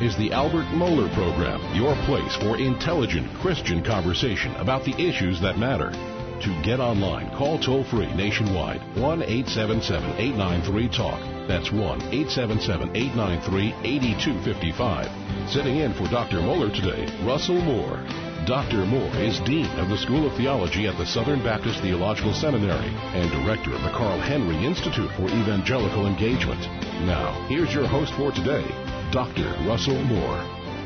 is the Albert Mohler Program, your place for intelligent Christian conversation about the issues that matter. To get online, call toll-free nationwide, 1-877-893-TALK. That's 1-877-893-8255. Sitting in for Dr. Mohler today, Russell Moore. Dr. Moore is Dean of the School of Theology at the Southern Baptist Theological Seminary and Director of the Carl Henry Institute for Evangelical Engagement. Now, here's your host for today, Dr. Russell Moore.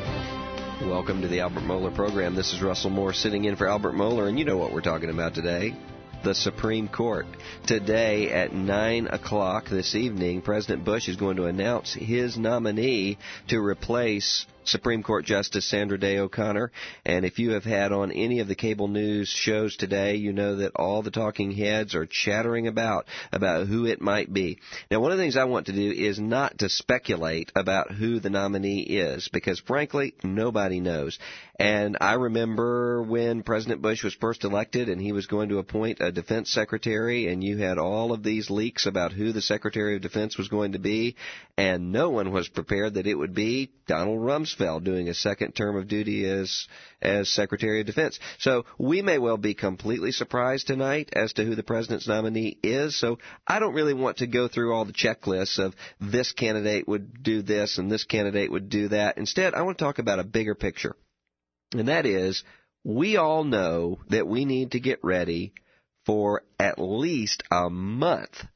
Welcome to the Albert Mohler Program. This is Russell Moore sitting in for Albert Mohler, and you know what we're talking about today. The Supreme Court. Today at 9 o'clock this evening, President Bush is going to announce his nominee to replace Supreme Court Justice Sandra Day O'Connor. And if you have had on any of the cable news shows today, you know that all the talking heads are chattering about who it might be. Now, one of the things I want to do is not to speculate about who the nominee is, because frankly, nobody knows. And I remember when President Bush was first elected and he was going to appoint a defense secretary, and you had all of these leaks about who the Secretary of Defense was going to be, and no one was prepared that it would be Donald Rumsfeld doing a second term of duty as Secretary of Defense. So we may well be completely surprised tonight as to who the president's nominee is. So I don't really want to go through all the checklists of this candidate would do this and this candidate would do that. Instead, I want to talk about a bigger picture. And that is, we all know that we need to get ready for at least a month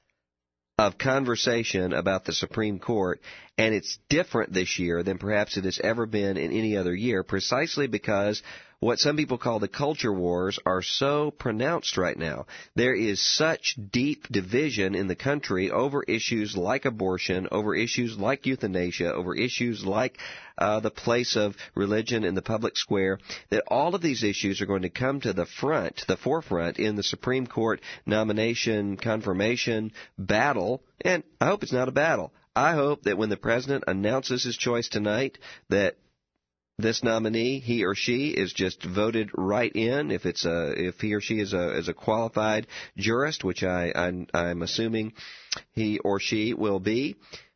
of conversation about the Supreme Court, and it's different this year than perhaps it has ever been in any other year, precisely because what some people call the culture wars are so pronounced right now. There is such deep division in the country over issues like abortion, over issues like euthanasia, over issues like the place of religion in the public square, that all of these issues are going to come to the forefront in the Supreme Court nomination confirmation battle. And I hope it's not a battle. I hope that when the president announces his choice tonight, that this nominee, he or she, is just voted right in. If he or she is a qualified jurist, which I'm assuming he or she will be.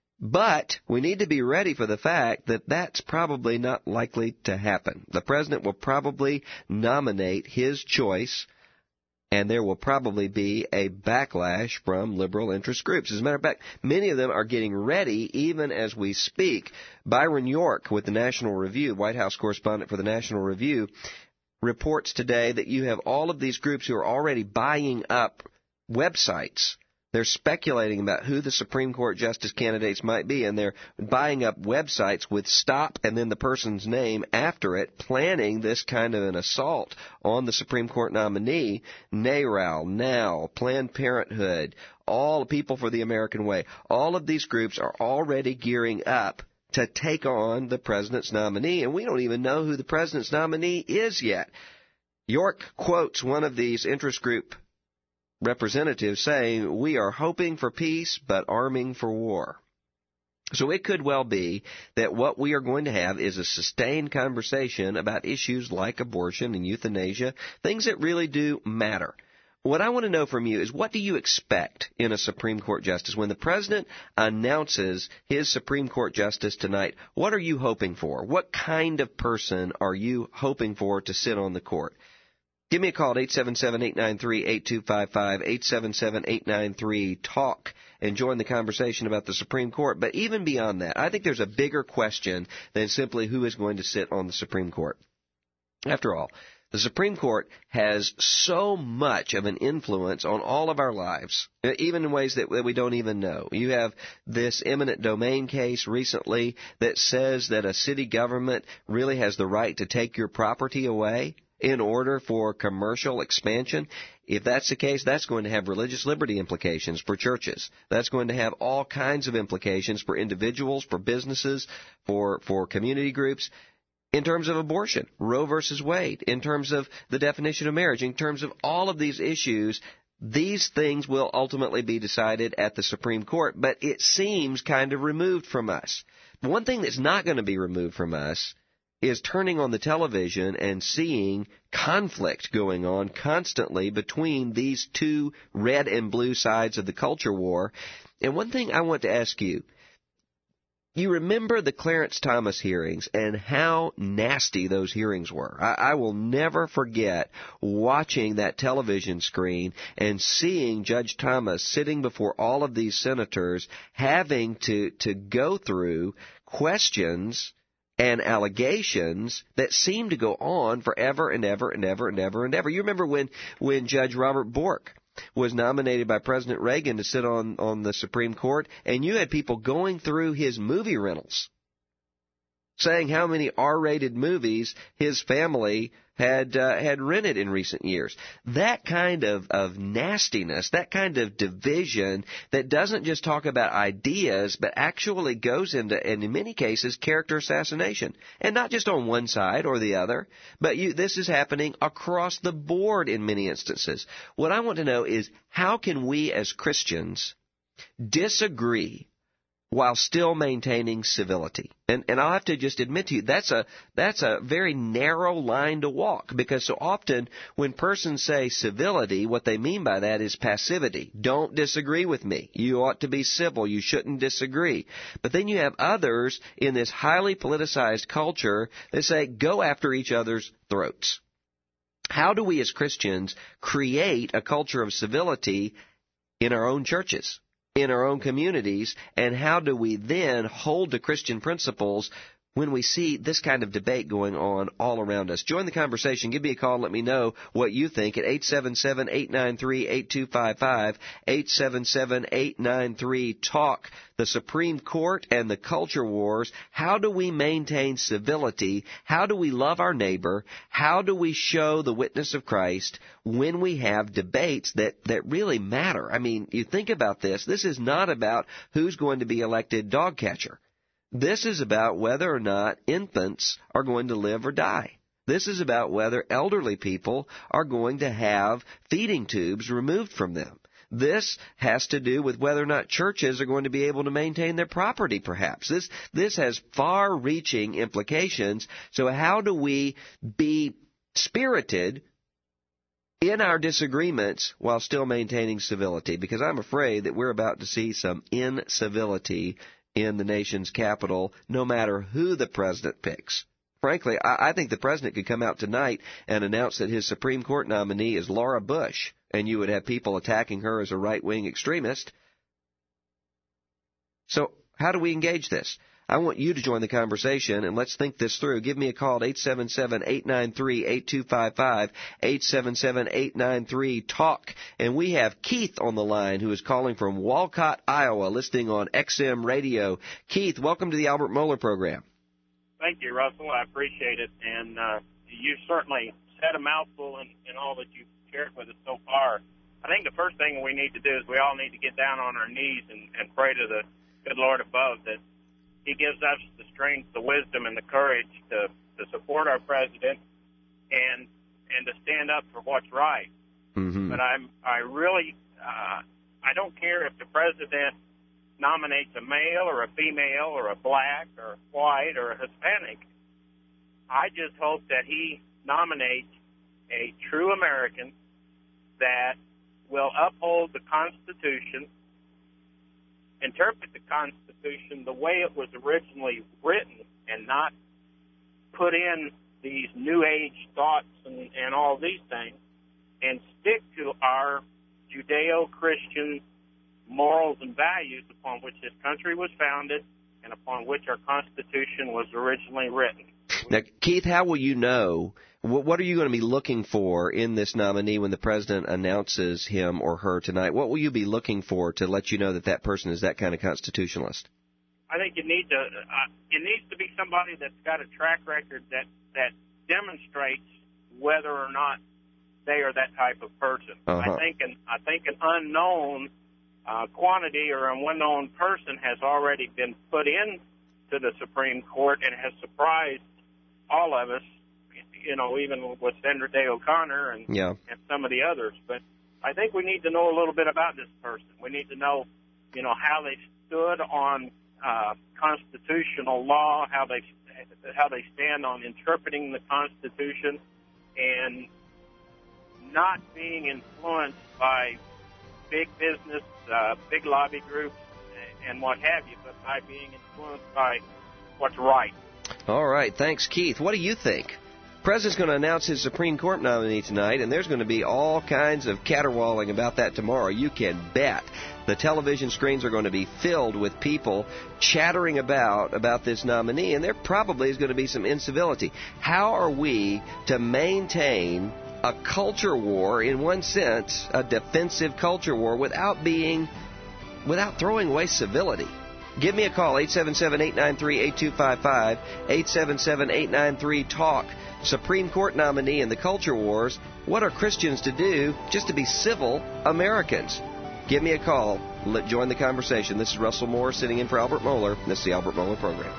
But we need to be ready for the fact that that's probably not likely to happen. The president will probably nominate his choice, and there will probably be a backlash from liberal interest groups. As a matter of fact, many of them are getting ready even as we speak. Byron York with the National Review, White House correspondent for the National Review, reports today that you have all of these groups who are already buying up websites. They're speculating about who the Supreme Court justice candidates might be, and they're buying up websites with stop and then the person's name after it, planning this kind of an assault on the Supreme Court nominee. NARAL, NOW, Planned Parenthood, all People for the American Way, all of these groups are already gearing up to take on the president's nominee, and we don't even know who the president's nominee is yet. York quotes one of these interest group representatives saying, "We are hoping for peace but arming for war." So it could well be that what we are going to have is a sustained conversation about issues like abortion and euthanasia, things that really do matter. What I want to know from you is, what do you expect in a Supreme Court justice? When the president announces his Supreme Court justice tonight, what are you hoping for? What kind of person are you hoping for to sit on the court? Give me a call at 877-893-8255, 877-893-TALK, and join the conversation about the Supreme Court. But even beyond that, I think there's a bigger question than simply who is going to sit on the Supreme Court. After all, the Supreme Court has so much of an influence on all of our lives, even in ways that we don't even know. You have this eminent domain case recently that says that a city government really has the right to take your property away in order for commercial expansion. If that's the case, that's going to have religious liberty implications for churches. That's going to have all kinds of implications for individuals, for businesses, for community groups. In terms of abortion, Roe versus Wade, in terms of the definition of marriage, in terms of all of these issues, these things will ultimately be decided at the Supreme Court, but it seems kind of removed from us. One thing that's not going to be removed from us is turning on the television and seeing conflict going on constantly between these two red and blue sides of the culture war. And one thing I want to ask you, You remember the Clarence Thomas hearings and how nasty those hearings were. I will never forget watching that television screen and seeing Judge Thomas sitting before all of these senators having to go through questions and allegations that seemed to go on forever and ever and ever and ever and ever. You remember when Judge Robert Bork was nominated by President Reagan to sit on the Supreme Court, and you had people going through his movie rentals, saying how many R-rated movies his family had rented in recent years. That kind of nastiness, that kind of division that doesn't just talk about ideas, but actually goes into, and in many cases, character assassination. And not just on one side or the other, but this is happening across the board in many instances. What I want to know is, how can we as Christians disagree while still maintaining civility? And I'll have to just admit to you, that's a very narrow line to walk, because so often when persons say civility, what they mean by that is passivity. Don't disagree with me. You ought to be civil. You shouldn't disagree. But then you have others in this highly politicized culture that say, go after each other's throats. How do we as Christians create a culture of civility in our own churches, in our own communities, and how do we then hold to Christian principles when we see this kind of debate going on all around us? Join the conversation. Give me a call. Let me know what you think at 877-893-8255, 877-893-TALK. The Supreme Court and the culture wars. How do we maintain civility? How do we love our neighbor? How do we show the witness of Christ when we have debates that really matter? I mean, you think about this. This is not about who's going to be elected dog catcher. This is about whether or not infants are going to live or die. This is about whether elderly people are going to have feeding tubes removed from them. This has to do with whether or not churches are going to be able to maintain their property, perhaps. This has far-reaching implications. So how do we be spirited in our disagreements while still maintaining civility? Because I'm afraid that we're about to see some incivility in the nation's capital, no matter who the president picks. Frankly, I think the president could come out tonight and announce that his Supreme Court nominee is Laura Bush, and you would have people attacking her as a right-wing extremist. So how do we engage this? I want you to join the conversation, and let's think this through. Give me a call at 877-893-8255, 877-893-TALK. And we have Keith on the line, who is calling from Walcott, Iowa, listening on XM Radio. Keith, welcome to the Albert Mohler Program. Thank you, Russell. I appreciate it. And you certainly said a mouthful in all that you've shared with us so far. I think the first thing we need to do is we all need to get down on our knees and pray to the good Lord above that He gives us the strength, the wisdom, and the courage to support our president and to stand up for what's right. Mm-hmm. But I don't care if the president nominates a male or a female or a black or a white or a Hispanic. I just hope that he nominates a true American that will uphold the Constitution, interpret the Constitution the way it was originally written, and not put in these New Age thoughts and all these things, and stick to our Judeo-Christian morals and values upon which this country was founded and upon which our Constitution was originally written. Now, Keith, how will you know? What are you going to be looking for in this nominee when the president announces him or her tonight? What will you be looking for to let you know that that person is that kind of constitutionalist? I think it needs to be somebody that's got a track record that demonstrates whether or not they are that type of person. Uh-huh. I think an unknown quantity or an unknown person has already been put in to the Supreme Court and has surprised all of us, even with Sandra Day O'Connor and some of the others. But I think we need to know a little bit about this person. We need to know, how they stood on constitutional law, how they stand on interpreting the Constitution, and not being influenced by big business, big lobby groups, and what have you, but by being influenced by what's right. All right. Thanks, Keith. What do you think? The President's going to announce his Supreme Court nominee tonight, and there's going to be all kinds of caterwauling about that tomorrow. You can bet. The television screens are going to be filled with people chattering about this nominee, and there probably is going to be some incivility. How are we to maintain a culture war, in one sense, a defensive culture war, without throwing away civility? Give me a call, 877-893-8255, 877-893-TALK. Supreme Court nominee in the culture wars. What are Christians to do just to be civil Americans? Give me a call. Join the conversation. This is Russell Moore sitting in for Albert Mohler. This is the Albert Mohler Program.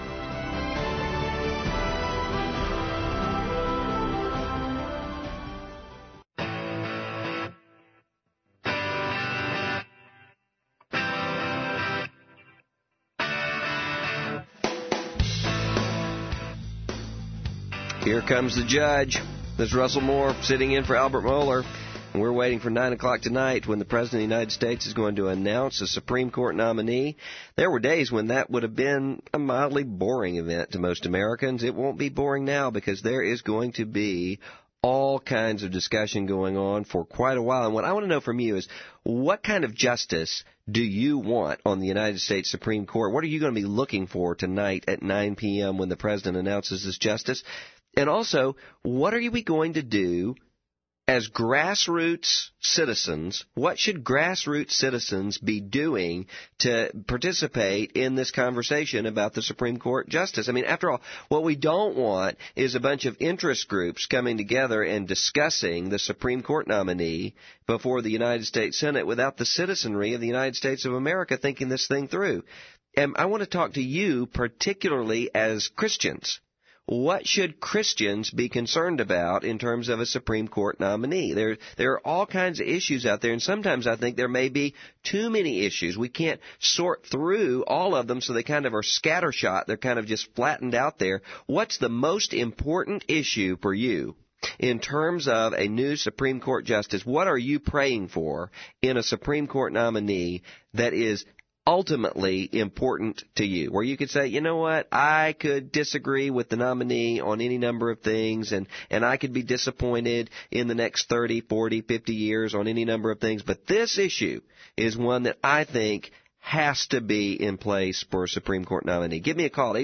Here comes the judge. This is Russell Moore sitting in for Albert Mohler. And we're waiting for 9 o'clock tonight when the President of the United States is going to announce a Supreme Court nominee. There were days when that would have been a mildly boring event to most Americans. It won't be boring now because there is going to be all kinds of discussion going on for quite a while. And what I want to know from you is, what kind of justice do you want on the United States Supreme Court? What are you going to be looking for tonight at 9 p.m. when the President announces his justice? And also, what are we going to do as grassroots citizens? What should grassroots citizens be doing to participate in this conversation about the Supreme Court justice? I mean, after all, what we don't want is a bunch of interest groups coming together and discussing the Supreme Court nominee before the United States Senate without the citizenry of the United States of America thinking this thing through. And I want to talk to you particularly as Christians. What should Christians be concerned about in terms of a Supreme Court nominee? There are all kinds of issues out there, and sometimes I think there may be too many issues. We can't sort through all of them, so they kind of are scattershot. They're kind of just flattened out there. What's the most important issue for you in terms of a new Supreme Court justice? What are you praying for in a Supreme Court nominee that is ultimately important to you, where you could say, you know what, I could disagree with the nominee on any number of things, and I could be disappointed in the next 30, 40, 50 years on any number of things, but this issue is one that I think has to be in place for a Supreme Court nominee. Give me a call,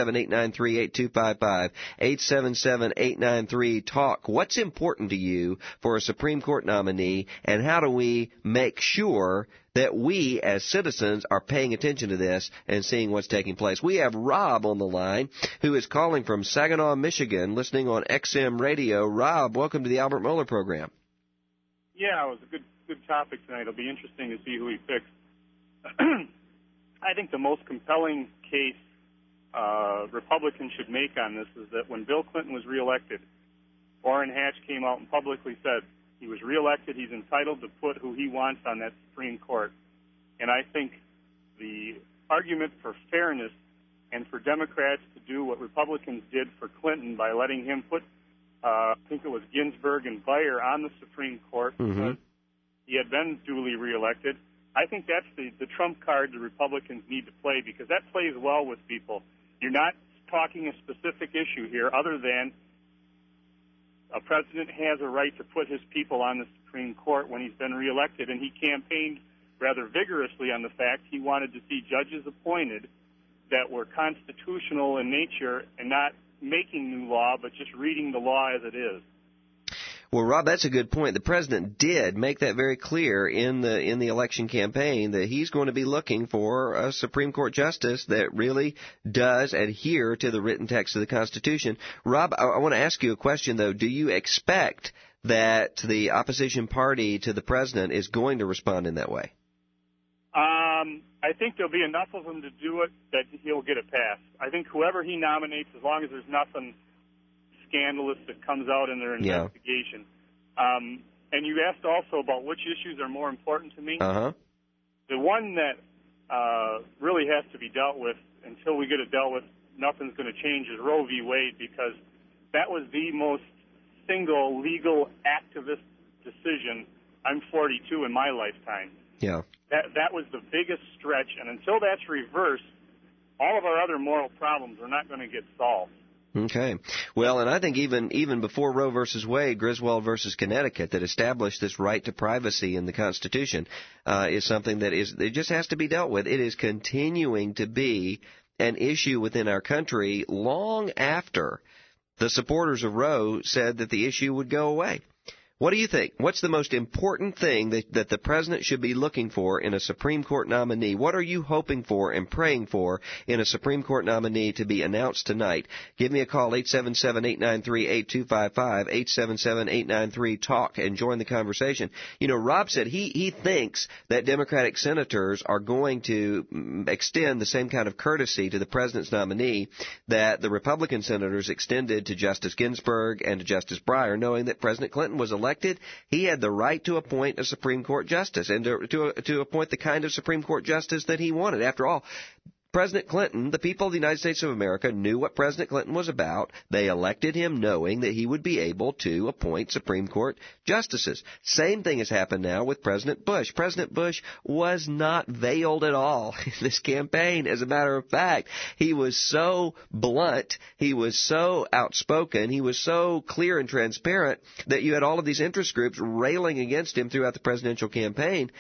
877-893-8255, 877-893-TALK. What's important to you for a Supreme Court nominee, and how do we make sure that we as citizens are paying attention to this and seeing what's taking place? We have Rob on the line, who is calling from Saginaw, Michigan, listening on XM Radio. Rob, welcome to the Albert Mohler Program. Yeah, it was a good topic tonight. It'll be interesting to see who he picks. I think the most compelling case Republicans should make on this is that when Bill Clinton was reelected, Orrin Hatch came out and publicly said he was reelected, he's entitled to put who he wants on that Supreme Court. And I think the argument for fairness and for Democrats to do what Republicans did for Clinton by letting him put, I think it was Ginsburg and Breyer on the Supreme Court because he had been duly reelected, I think that's the trump card the Republicans need to play, because that plays well with people. You're not talking a specific issue here other than a president has a right to put his people on the Supreme Court when he's been reelected, and he campaigned rather vigorously on the fact he wanted to see judges appointed that were constitutional in nature and not making new law, but just reading the law as it is. Well, Rob, that's a good point. The president did make that very clear in the election campaign that he's going to be looking for a Supreme Court justice that really does adhere to the written text of the Constitution. Rob, I want to ask you a question, though. Do you expect that the opposition party to the president is going to respond in that way? I think there'll be enough of them to do it that he'll get it passed. I think whoever he nominates, as long as there's nothing scandalous that comes out in their investigation. And you asked also about which issues are more important to me. The one that really has to be dealt with, until we get it dealt with, nothing's going to change, is Roe v. Wade, because that was the most single legal activist decision. I'm 42 in my lifetime. Yeah. That was the biggest stretch, and until that's reversed, all of our other moral problems are not going to get solved. Okay. Well, and I think even before Roe versus Wade, Griswold versus Connecticut, that established this right to privacy in the Constitution, is something that it just has to be dealt with. It is continuing to be an issue within our country long after the supporters of Roe said that the issue would go away. What do you think? What's the most important thing that the president should be looking for in a Supreme Court nominee? What are you hoping for and praying for in a Supreme Court nominee to be announced tonight? Give me a call, 877-893-8255, 877-893-TALK, and join the conversation. You know, Rob said he thinks that Democratic senators are going to extend the same kind of courtesy to the president's nominee that the Republican senators extended to Justice Ginsburg and to Justice Breyer, knowing that President Clinton was elected. He had the right to appoint a Supreme Court justice and to appoint the kind of Supreme Court justice that he wanted. After all, President Clinton, the people of the United States of America, knew what President Clinton was about. They elected him knowing that he would be able to appoint Supreme Court justices. Same thing has happened now with President Bush. President Bush was not veiled at all in this campaign. As a matter of fact, he was so blunt, he was so outspoken, he was so clear and transparent that you had all of these interest groups railing against him throughout the presidential campaign.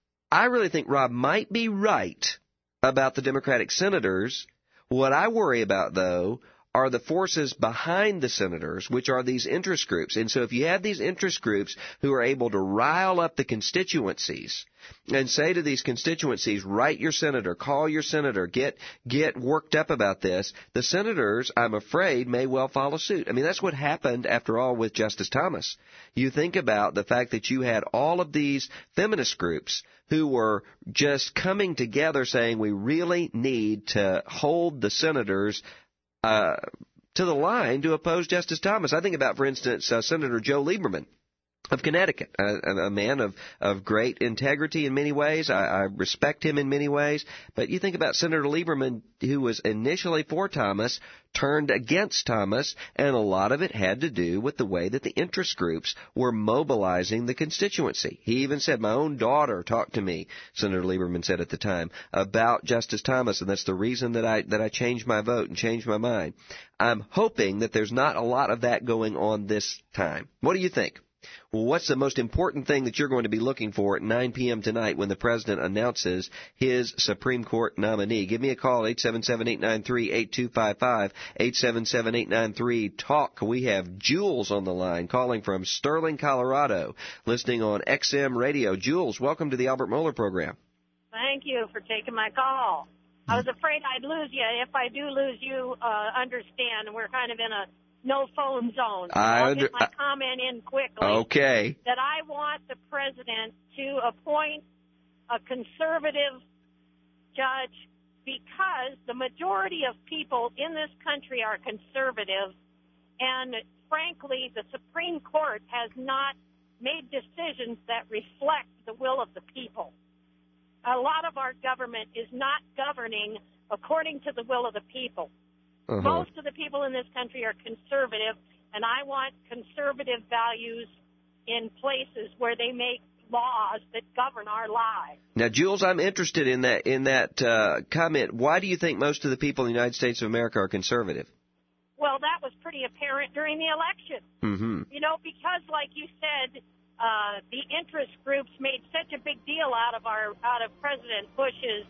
I really think Rob might be right about the Democratic senators. What I worry about, though, are the forces behind the senators, which are these interest groups. And so if you have these interest groups who are able to rile up the constituencies and say to these constituencies, write your senator, call your senator, get worked up about this, the senators, I'm afraid, may well follow suit. I mean, that's what happened, after all, with Justice Thomas. You think about the fact that you had all of these feminist groups who were just coming together saying we really need to hold the senators to the line to oppose Justice Thomas. I think about, for instance, Senator Joe Lieberman of Connecticut, a man of great integrity in many ways. I respect him in many ways. But you think about Senator Lieberman, who was initially for Thomas, turned against Thomas, and a lot of it had to do with the way that the interest groups were mobilizing the constituency. He even said, my own daughter talked to me, Senator Lieberman said at the time, about Justice Thomas, and that's the reason that I changed my vote and changed my mind. I'm hoping that there's not a lot of that going on this time. What do you think? Well, what's the most important thing that you're going to be looking for at 9 p.m. tonight when the President announces his Supreme Court nominee? Give me a call, 877-893-8255, 877-893-TALK. We have Jules on the line calling from Sterling, Colorado, listening on XM Radio. Jules, welcome to the Albert Mohler program. Thank you for taking my call. I was afraid I'd lose you. If I do lose you, understand, we're kind of in a no-phone zone. So I'll get my comment in quickly. Okay. That I want the president to appoint a conservative judge because the majority of people in this country are conservative, and frankly, the Supreme Court has not made decisions that reflect the will of the people. A lot of our government is not governing according to the will of the people. Uh-huh. Most of the people in this country are conservative, and I want conservative values in places where they make laws that govern our lives. Now, Jules, I'm interested in that comment. Why do you think most of the people in the United States of America are conservative? Well, that was pretty apparent during the election. Mm-hmm. You know, because, like you said, the interest groups made such a big deal out of President Bush's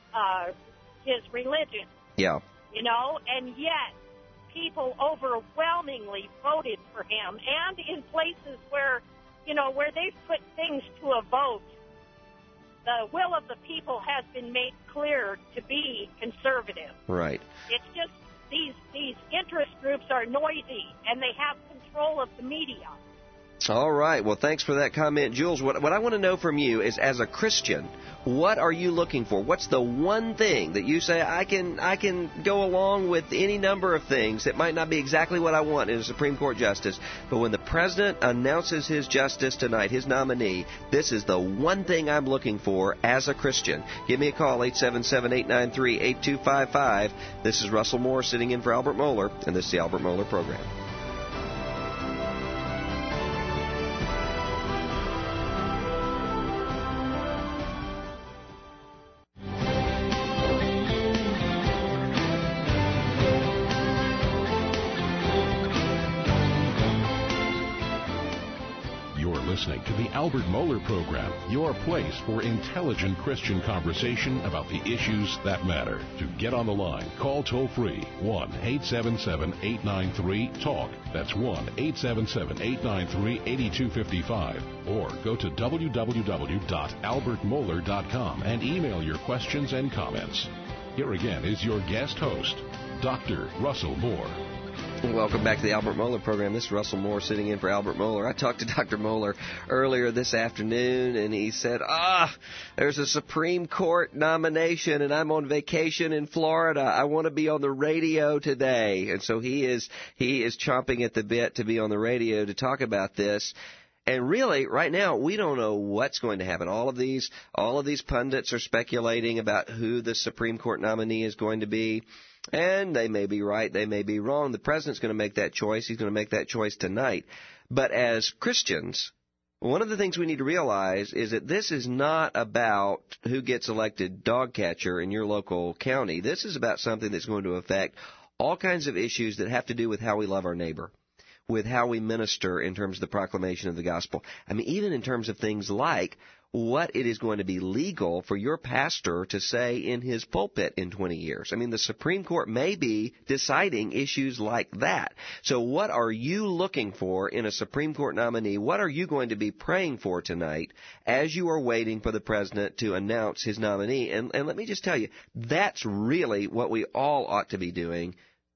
his religion. Yeah. You know, and yet people overwhelmingly voted for him. And in places where, you know, where they've put things to a vote, the will of the people has been made clear to be conservative. Right. It's just these interest groups are noisy, and they have control of the media. All right. Well, thanks for that comment, Jules. What I want to know from you is, as a Christian, what are you looking for? What's the one thing that you say, I can go along with any number of things that might not be exactly what I want in a Supreme Court justice, but when the president announces his justice tonight, his nominee, this is the one thing I'm looking for as a Christian. Give me a call, 877-893-8255. This is Russell Moore sitting in for Albert Mohler, and this is the Albert Mohler Program. listening to the Albert Mohler Program, your place for intelligent Christian conversation about the issues that matter. To get on the line, call toll-free 1-877-893-TALK. That's 1-877-893-8255. Or go to www.albertmohler.com and email your questions and comments. Here again is your guest host, Dr. Russell Moore. Welcome back to the Albert Mohler Program. This is Russell Moore sitting in for Albert Mohler. I talked to Dr. Mohler earlier this afternoon, and he said, there's a Supreme Court nomination, and I'm on vacation in Florida. I want to be on the radio today. And so he is chomping at the bit to be on the radio to talk about this. And really, right now, we don't know what's going to happen. All of these pundits are speculating about who the Supreme Court nominee is going to be. And they may be right, they may be wrong. The president's going to make that choice. He's going to make that choice tonight. But as Christians, one of the things we need to realize is that this is not about who gets elected dog catcher in your local county. This is about something that's going to affect all kinds of issues that have to do with how we love our neighbor, with how we minister in terms of the proclamation of the gospel. I mean, even in terms of things like what it is going to be legal for your pastor to say in his pulpit in 20 years. I mean, the Supreme Court may be deciding issues like that. So what are you looking for in a Supreme Court nominee? What are you going to be praying for tonight as you are waiting for the president to announce his nominee? And let me just tell you, that's really what we all ought to be doing.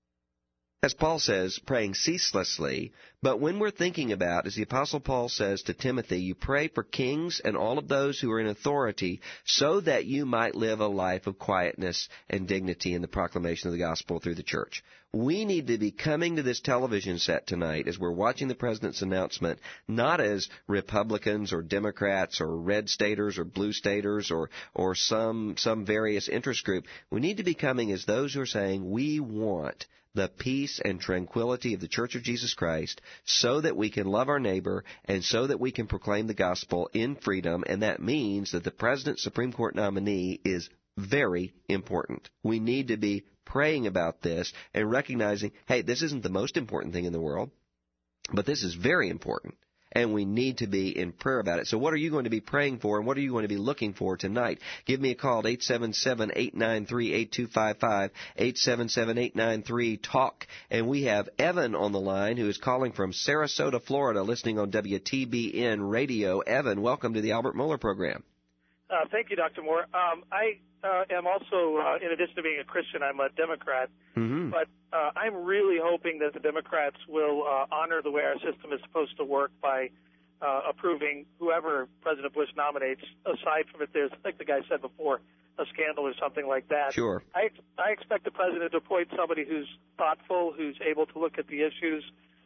As Paul says, praying ceaselessly. But when we're thinking about, as the Apostle Paul says to Timothy, you pray for kings and all of those who are in authority so that you might live a life of quietness and dignity in the proclamation of the gospel through the church. We need to be coming to this television set tonight as we're watching the president's announcement, not as Republicans or Democrats or red staters or blue staters or some various interest group. We need to be coming as those who are saying we want the peace and tranquility of the Church of Jesus Christ so that we can love our neighbor and so that we can proclaim the gospel in freedom. And that means that the president's Supreme Court nominee is very important. We need to be praying about this and recognizing, hey, this isn't the most important thing in the world, but this is very important. And we need to be in prayer about it. So what are you going to be praying for, and what are you going to be looking for tonight? Give me a call at 877-893-8255, 877-893-TALK. And we have Evan on the line, who is calling from Sarasota, Florida, listening on WTBN Radio. Evan, welcome to the Albert Mohler Program. Thank you, Dr. Moore. I am also, in addition to being a Christian, I'm a Democrat. Mm-hmm. But I'm really hoping that the Democrats will honor the way our system is supposed to work by approving whoever President Bush nominates, aside from if there's, like the guy said before, a scandal or something like that. Sure. I expect the president to appoint somebody who's thoughtful, who's able to look at the issues,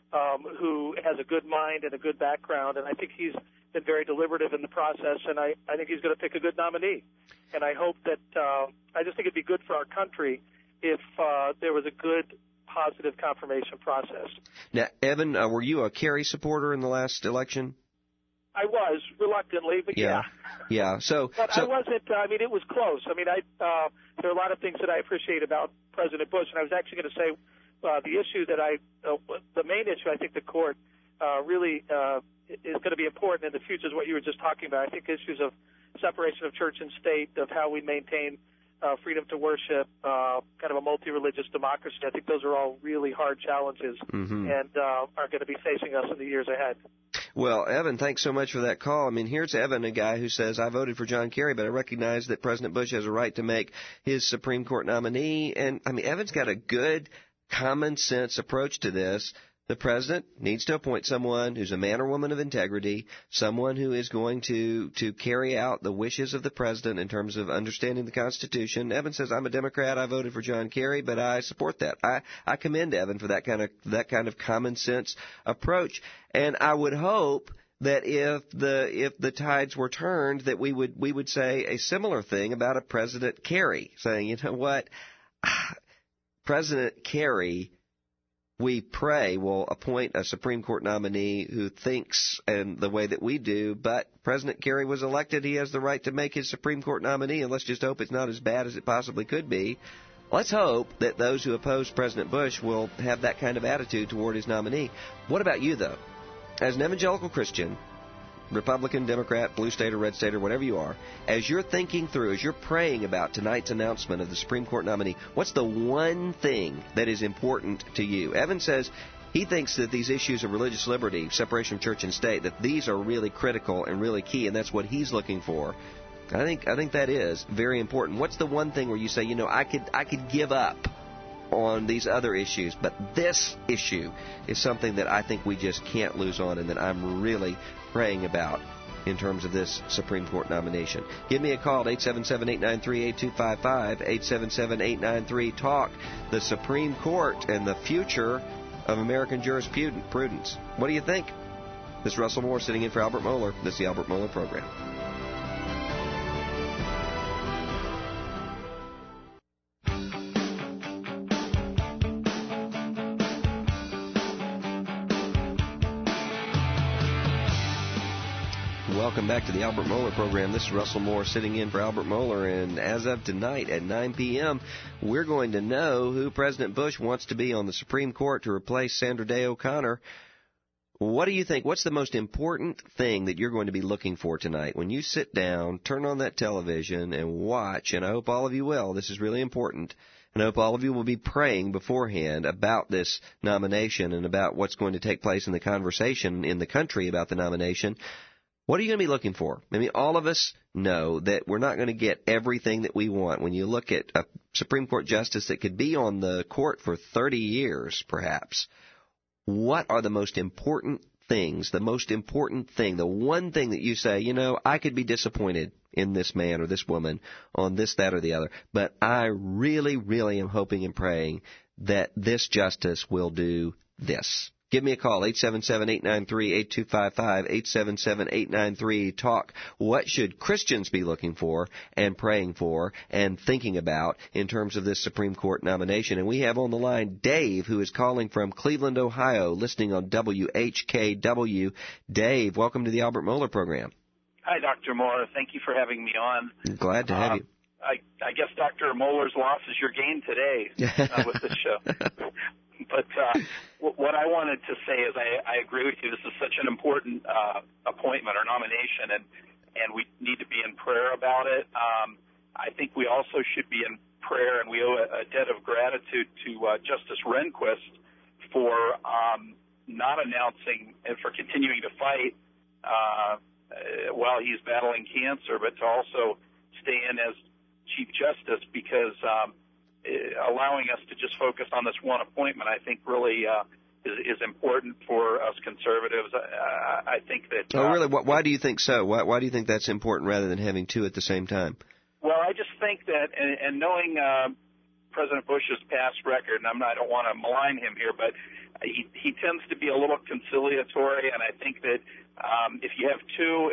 who has a good mind and a good background, and I think he's been very deliberative in the process, and I think he's going to pick a good nominee. And I hope that I just think it'd be good for our country if there was a good, positive confirmation process. Now, Evan, were you a Kerry supporter in the last election? I was, reluctantly, but yeah. Yeah. But I wasn't. I mean, it was close. I mean, there are a lot of things that I appreciate about President Bush, and I was actually going to say the issue that the main issue I think the court really is going to be important in the future is what you were just talking about. I think issues of separation of church and state, of how we maintain freedom to worship, kind of a multi-religious democracy. I think those are all really hard challenges and are going to be facing us in the years ahead. Well, Evan, thanks so much for that call. I mean, here's Evan, a guy who says, I voted for John Kerry, but I recognize that President Bush has a right to make his Supreme Court nominee. And, I mean, Evan's got a good common sense approach to this. The president needs to appoint someone who's a man or woman of integrity, someone who is going to carry out the wishes of the president in terms of understanding the Constitution. Evan says, I'm a Democrat. I voted for John Kerry, but I support that. I commend Evan for that kind of common sense approach. And I would hope that if the tides were turned, that we would say a similar thing about a President Kerry, saying, you know what, President Kerry, we pray, will appoint a Supreme Court nominee who thinks in the way that we do, but President Kerry was elected. He has the right to make his Supreme Court nominee, and let's just hope it's not as bad as it possibly could be. Let's hope that those who oppose President Bush will have that kind of attitude toward his nominee. What about you, though? As an evangelical Christian, Republican, Democrat, blue state or red state or whatever you are, as you're thinking through, as you're praying about tonight's announcement of the Supreme Court nominee, what's the one thing that is important to you? Evan says he thinks that these issues of religious liberty, separation of church and state, that these are really critical and really key, and that's what he's looking for. I think that is very important. What's the one thing where you say, you know, I could give up on these other issues, but this issue is something that I think we just can't lose on and that I'm really praying about in terms of this Supreme Court nomination? Give me a call at 877-893-8255, 877-893-TALK, the Supreme Court and the future of American jurisprudence. What do you think? This is Russell Moore sitting in for Albert Mohler. This is the Albert Mohler Program. Welcome back to the Albert Mohler Program. This is Russell Moore sitting in for Albert Mohler, and as of tonight at 9 p.m., we're going to know who President Bush wants to be on the Supreme Court to replace Sandra Day O'Connor. What do you think? What's the most important thing that you're going to be looking for tonight when you sit down, turn on that television, and watch? And I hope all of you will. This is really important. And I hope all of you will be praying beforehand about this nomination and about what's going to take place in the conversation in the country about the nomination. What are you going to be looking for? I mean, all of us know that we're not going to get everything that we want. When you look at a Supreme Court justice that could be on the court for 30 years, perhaps, what are the most important things, the most important thing, the one thing that you say, you know, I could be disappointed in this man or this woman on this, that, or the other, but I really, really am hoping and praying that this justice will do this. Give me a call, 877-893-8255, 877-893-TALK. What should Christians be looking for and praying for and thinking about in terms of this Supreme Court nomination? And we have on the line Dave, who is calling from Cleveland, Ohio, listening on WHKW. Dave, welcome to the Albert Mohler Program. Hi, Dr. Moore. Thank you for having me on. Glad to have you. I guess Dr. Mohler's loss is your gain today with this show. But what I wanted to say is I agree with you. This is such an important appointment or nomination, and we need to be in prayer about it. I think we also should be in prayer, and we owe a debt of gratitude to Justice Rehnquist for not announcing and for continuing to fight while he's battling cancer, but to also stay in as Chief Justice, because allowing us to just focus on this one appointment, I think, really is important for us conservatives. I think that... Oh, really? Why do you think so? Why do you think that's important rather than having two at the same time? Well, I just think that, and knowing President Bush's past record, and I don't want to malign him here, but he tends to be a little conciliatory, and I think that if you have two,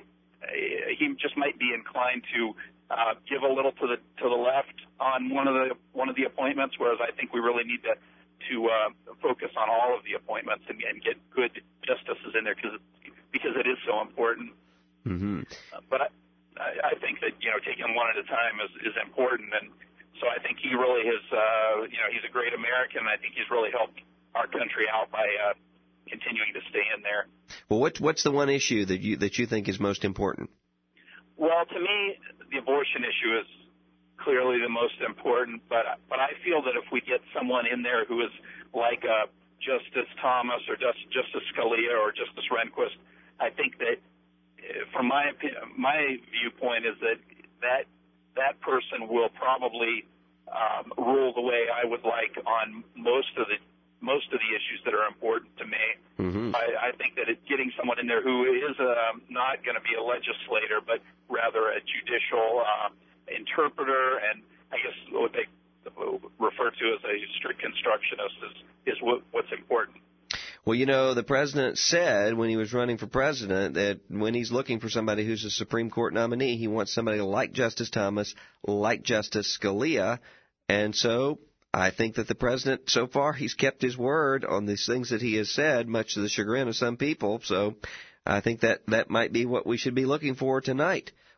he just might be inclined to give a little to the left on one of the appointments, whereas I think we really need to focus on all of the appointments and get good justices in there because it is so important. Mm-hmm. But I think that taking one at a time is important, and so I think he really is. He's a great American. I think he's really helped our country out by continuing to stay in there. Well, what's the one issue that you think is most important? Well, to me, the abortion issue is clearly the most important, but I feel that if we get someone in there who is like Justice Thomas or Justice Scalia or Justice Rehnquist, I think that, from my viewpoint, is that person will probably rule the way I would like on most of the issues that are important to me. Mm-hmm. I think that getting someone in there who is not going to be a legislator, but rather a judicial interpreter, and I guess what they refer to as a strict constructionist is what's important. Well, the president said when he was running for president that when he's looking for somebody who's a Supreme Court nominee, he wants somebody like Justice Thomas, like Justice Scalia, and so I think that the president, so far, he's kept his word on these things that he has said, much to the chagrin of some people. So I think that might be what we should be looking for tonight.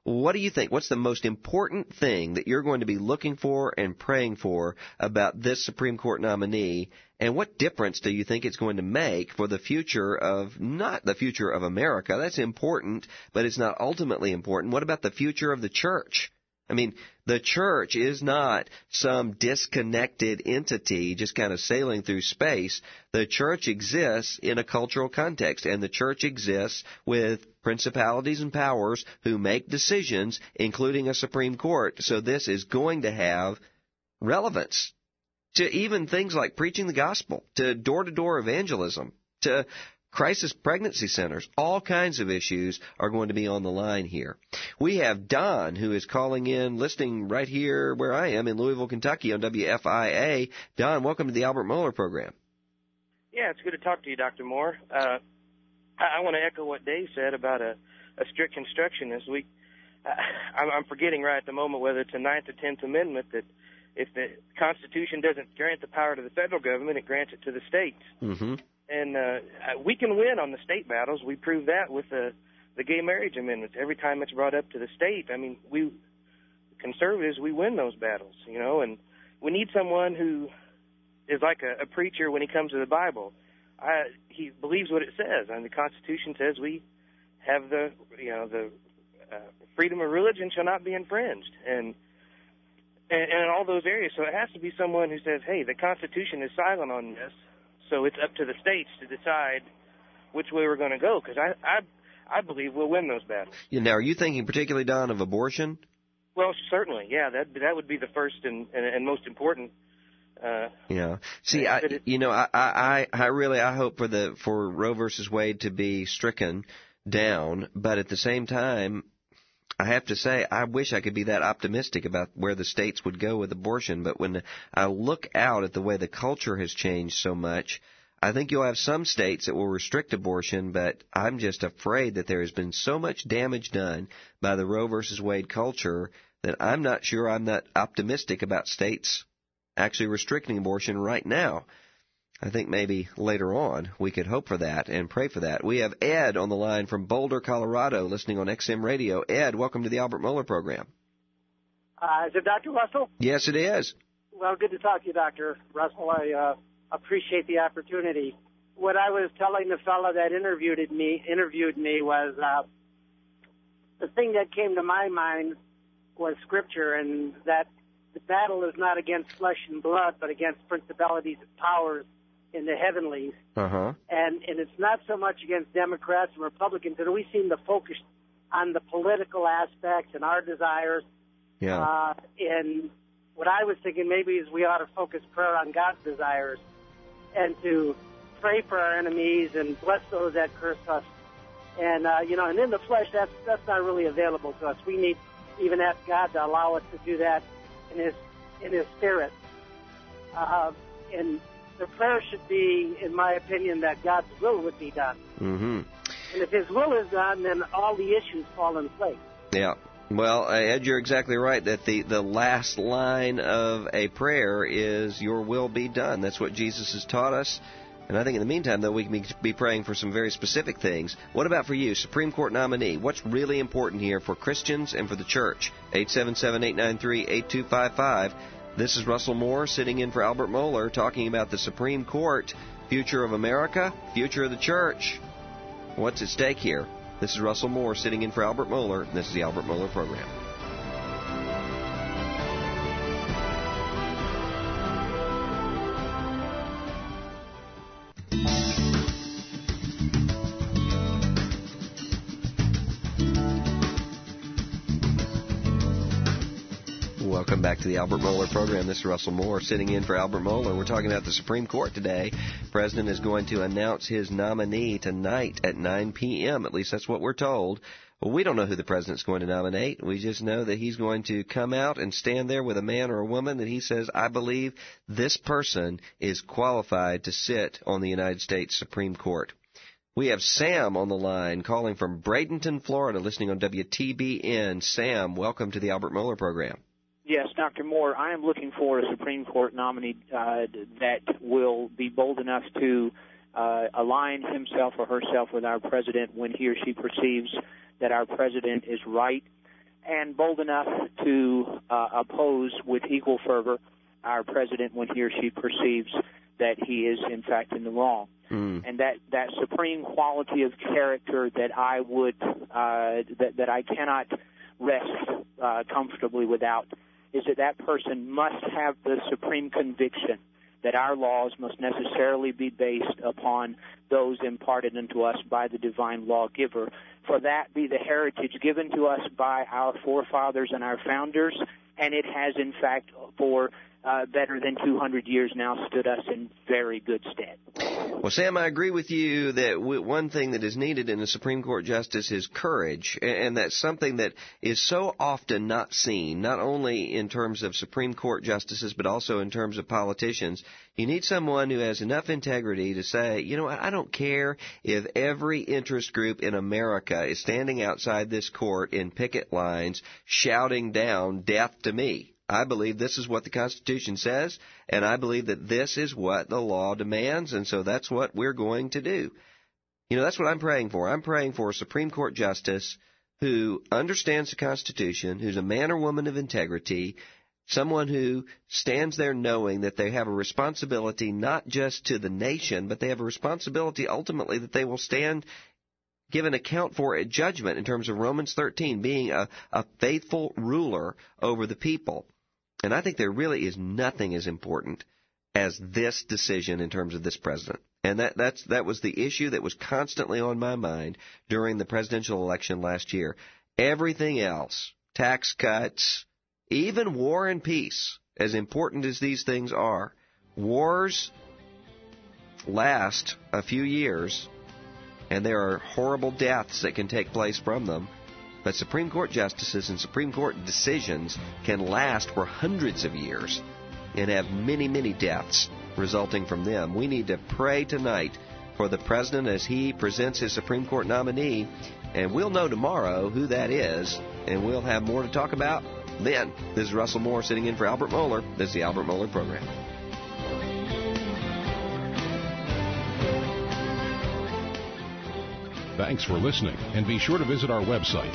What do you think? What's the most important thing that you're going to be looking for and praying for about this Supreme Court nominee? And what difference do you think it's going to make for the future of, not the future of America? That's important, but it's not ultimately important. What about the future of the church? I mean, the church is not some disconnected entity just kind of sailing through space. The church exists in a cultural context, and the church exists with principalities and powers who make decisions, including a Supreme Court. So this is going to have relevance to even things like preaching the gospel, to door-to-door evangelism, to crisis pregnancy centers. All kinds of issues are going to be on the line here. We have Don, who is calling in, listening right here where I am in Louisville, Kentucky on WFIA. Don, welcome to the Albert Mohler program. Yeah, it's good to talk to you, Dr. Moore. I want to echo what Dave said about a strict construction this week. I'm forgetting right at the moment whether it's the 9th or 10th Amendment that if the Constitution doesn't grant the power to the federal government, it grants it to the states. Mm-hmm. And we can win on the state battles. We proved that with the gay marriage amendments. Every time it's brought up to the state, I mean, we conservatives, we win those battles, you know, and we need someone who is like a preacher when he comes to the Bible. He believes what it says, and the Constitution says we have the freedom of religion shall not be infringed, and in all those areas. So it has to be someone who says, hey, the Constitution is silent on this, so it's up to the states to decide which way we're going to go, because I believe we'll win those battles. Yeah, now, are you thinking particularly, Don, of abortion? Well, certainly, yeah. That would be the first and most important. Yeah. See, I really hope for Roe versus Wade to be stricken down, but at the same time, I have to say, I wish I could be that optimistic about where the states would go with abortion, but when I look out at the way the culture has changed so much, I think you'll have some states that will restrict abortion, but I'm just afraid that there has been so much damage done by the Roe versus Wade culture that I'm not optimistic about states actually restricting abortion right now. I think maybe later on we could hope for that and pray for that. We have Ed on the line from Boulder, Colorado, listening on XM Radio. Ed, welcome to the Albert Mohler program. Is it Dr. Russell? Yes, it is. Well, good to talk to you, Dr. Russell. I appreciate the opportunity. What I was telling the fellow that interviewed me was the thing that came to my mind was Scripture, and that the battle is not against flesh and blood, but against principalities and powers in the heavenlies. Uh-huh. And it's not so much against Democrats and Republicans, and we seem to focus on the political aspects and our desires. Yeah. And what I was thinking maybe is we ought to focus prayer on God's desires and to pray for our enemies and bless those that curse us. And, and in the flesh, that's not really available to us. We need even ask God to allow us to do that in His Spirit. And the prayer should be, in my opinion, that God's will would be done. Mm-hmm. And if His will is done, then all the issues fall in place. Yeah. Well, Ed, you're exactly right that the last line of a prayer is, your will be done. That's what Jesus has taught us. And I think in the meantime, though, we can be praying for some very specific things. What about for you, Supreme Court nominee? What's really important here for Christians and for the church? 877-893-8255. This is Russell Moore sitting in for Albert Mohler talking about the Supreme Court, future of America, future of the church. What's at stake here? This is Russell Moore sitting in for Albert Mohler, and this is the Albert Mohler program. Welcome back to the Albert Mohler program. This is Russell Moore sitting in for Albert Mohler. We're talking about the Supreme Court today. The President is going to announce his nominee tonight at 9 p.m. At least that's what we're told. Well, we don't know who the President's going to nominate. We just know that he's going to come out and stand there with a man or a woman that he says, I believe this person is qualified to sit on the United States Supreme Court. We have Sam on the line calling from Bradenton, Florida, listening on WTBN. Sam, welcome to the Albert Mohler program. Yes, Dr. Moore, I am looking for a Supreme Court nominee that will be bold enough to align himself or herself with our president when he or she perceives that our president is right and bold enough to oppose with equal fervor our president when he or she perceives that he is, in fact, in the wrong. And that supreme quality of character that I would that I cannot rest comfortably without is that person must have the supreme conviction that our laws must necessarily be based upon those imparted unto us by the divine lawgiver. For that be the heritage given to us by our forefathers and our founders, and it has, in fact, for better than 200 years now stood us in very good stead. Well, Sam, I agree with you that one thing that is needed in a Supreme Court justice is courage, and that's something that is so often not seen, not only in terms of Supreme Court justices, but also in terms of politicians. You need someone who has enough integrity to say, you know, I don't care if every interest group in America is standing outside this court in picket lines shouting down death to me. I believe this is what the Constitution says, and I believe that this is what the law demands, and so that's what we're going to do. You know, that's what I'm praying for. I'm praying for a Supreme Court justice who understands the Constitution, who's a man or woman of integrity, someone who stands there knowing that they have a responsibility not just to the nation, but they have a responsibility ultimately that they will stand give an account for at judgment in terms of Romans 13, being a faithful ruler over the people. And I think there really is nothing as important as this decision in terms of this president. And that was the issue that was constantly on my mind during the presidential election last year. Everything else, tax cuts, even war and peace, as important as these things are, wars last a few years, and there are horrible deaths that can take place from them. But Supreme Court justices and Supreme Court decisions can last for hundreds of years and have many, many deaths resulting from them. We need to pray tonight for the president as he presents his Supreme Court nominee, and we'll know tomorrow who that is, and we'll have more to talk about then. This is Russell Moore sitting in for Albert Mohler. This is the Albert Mohler Program. Thanks for listening, and be sure to visit our website,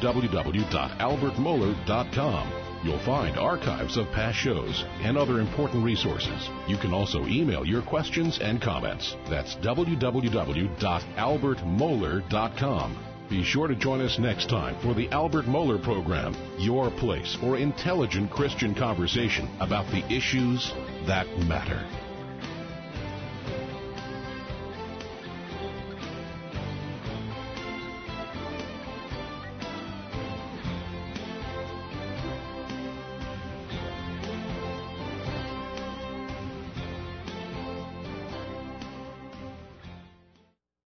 www.albertmohler.com. You'll find archives of past shows and other important resources. You can also email your questions and comments. That's www.albertmohler.com. Be sure to join us next time for the Albert Mohler Program, your place for intelligent Christian conversation about the issues that matter.